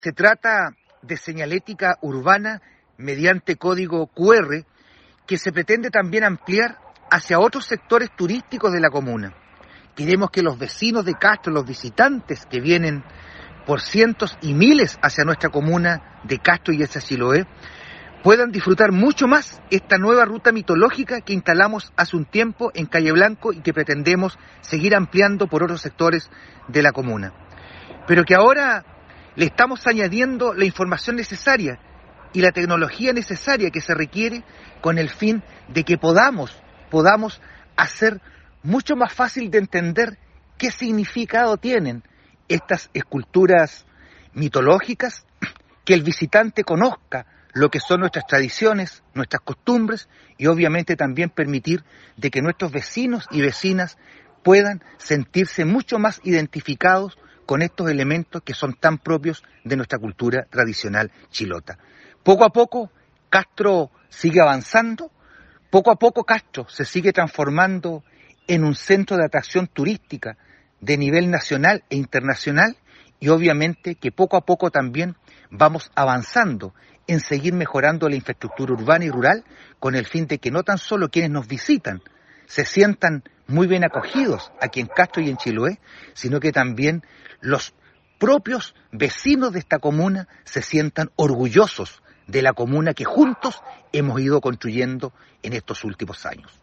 Se trata de señalética urbana mediante código QR que se pretende también ampliar hacia otros sectores turísticos de la comuna. Queremos que los vecinos de Castro, los visitantes que vienen por cientos y miles hacia nuestra comuna de Castro y hacia Chiloé, puedan disfrutar mucho más esta nueva ruta mitológica que instalamos hace un tiempo en Calle Blanco y que pretendemos seguir ampliando por otros sectores de la comuna. Pero que ahora le estamos añadiendo la información necesaria y la tecnología necesaria que se requiere con el fin de que podamos hacer mucho más fácil de entender qué significado tienen estas esculturas mitológicas, que el visitante conozca lo que son nuestras tradiciones, nuestras costumbres y obviamente también permitir de que nuestros vecinos y vecinas puedan sentirse mucho más identificados con estos elementos que son tan propios de nuestra cultura tradicional chilota. Poco a poco Castro sigue avanzando, poco a poco Castro se sigue transformando en un centro de atracción turística de nivel nacional e internacional y obviamente que poco a poco también vamos avanzando en seguir mejorando la infraestructura urbana y rural con el fin de que no tan solo quienes nos visitan se sientan muy bien acogidos aquí en Castro y en Chiloé, sino que también los propios vecinos de esta comuna se sientan orgullosos de la comuna que juntos hemos ido construyendo en estos últimos años.